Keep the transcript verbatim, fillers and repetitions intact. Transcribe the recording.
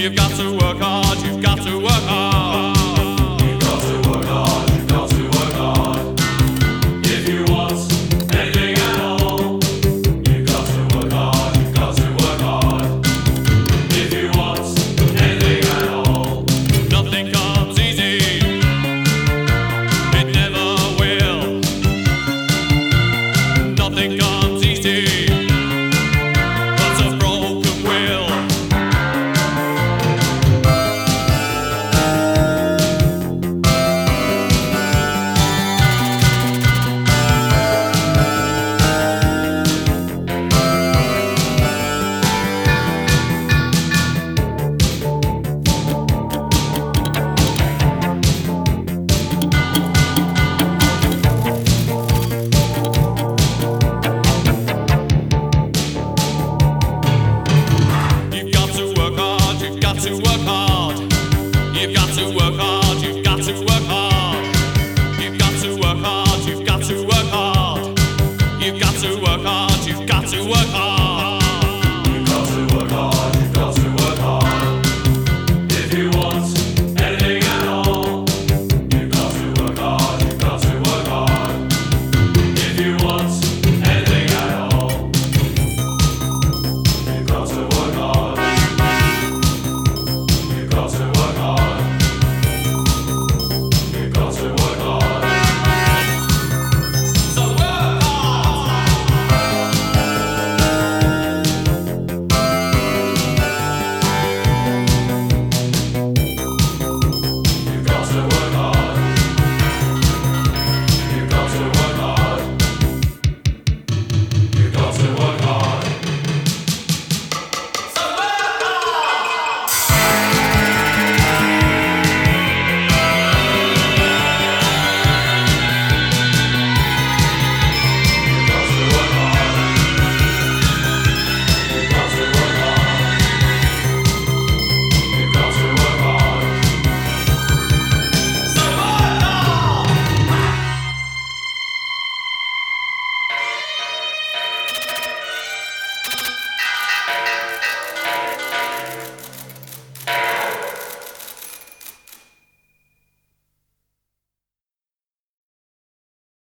You've got to work hard, you've got to work hard. You've got to work hard, you've got to work hard. If you want anything at all, you've got to work hard, you've got to work hard. If you want anything at all, Nothing comes easy, it never will. Nothing comes easy, but a broken will. You've got to work hard, you've got to work hard.